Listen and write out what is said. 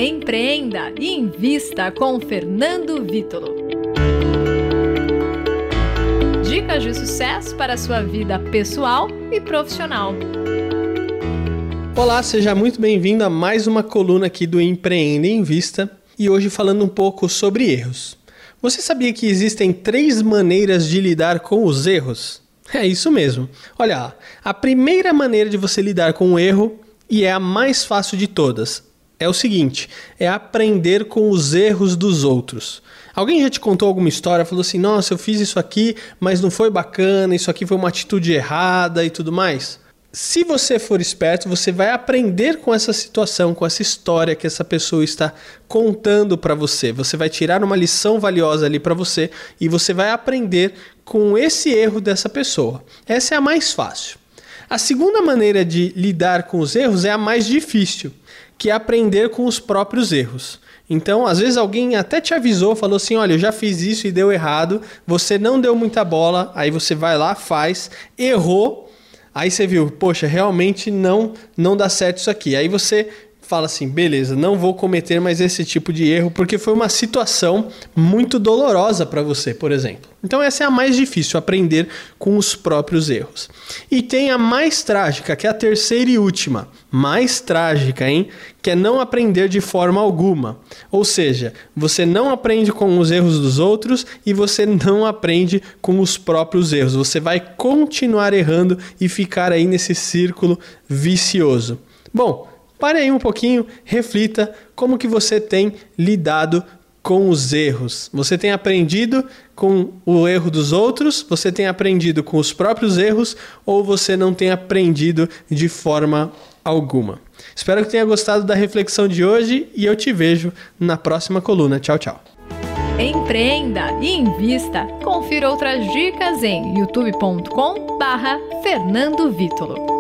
Empreenda e invista com Fernando Vítolo. Dicas de sucesso para a sua vida pessoal e profissional. Olá, seja muito bem-vindo a mais uma coluna aqui do Empreenda e Invista e hoje falando um pouco sobre erros. Você sabia que existem 3 maneiras de lidar com os erros? É isso mesmo. Olha, a primeira maneira de você lidar com o erro, e é a mais fácil de todas, é o seguinte, é aprender com os erros dos outros. Alguém já te contou alguma história, falou assim, nossa, eu fiz isso aqui, mas não foi bacana, isso aqui foi uma atitude errada e tudo mais? Se você for esperto, você vai aprender com essa situação, com essa história que essa pessoa está contando para você. Você vai tirar uma lição valiosa ali para você e você vai aprender com esse erro dessa pessoa. Essa é a mais fácil. A segunda maneira de lidar com os erros é a mais difícil, que é aprender com os próprios erros. Então, às vezes alguém até te avisou, falou assim, olha, eu já fiz isso e deu errado, você não deu muita bola, aí você vai lá, faz, errou, aí você viu, poxa, realmente não dá certo isso aqui. Aí você fala assim, beleza, não vou cometer mais esse tipo de erro porque foi uma situação muito dolorosa para você, por exemplo. Então essa é a mais difícil, aprender com os próprios erros. E tem a mais trágica, que é a terceira e última. Mais trágica, hein? Que é não aprender de forma alguma. Ou seja, você não aprende com os erros dos outros e você não aprende com os próprios erros. Você vai continuar errando e ficar aí nesse círculo vicioso. Bom, pare aí um pouquinho, reflita como que você tem lidado com os erros. Você tem aprendido com o erro dos outros? Você tem aprendido com os próprios erros? Ou você não tem aprendido de forma alguma? Espero que tenha gostado da reflexão de hoje e eu te vejo na próxima coluna. Tchau, tchau. Empreenda e invista. Confira outras dicas em youtube.com/Fernando Vítolo.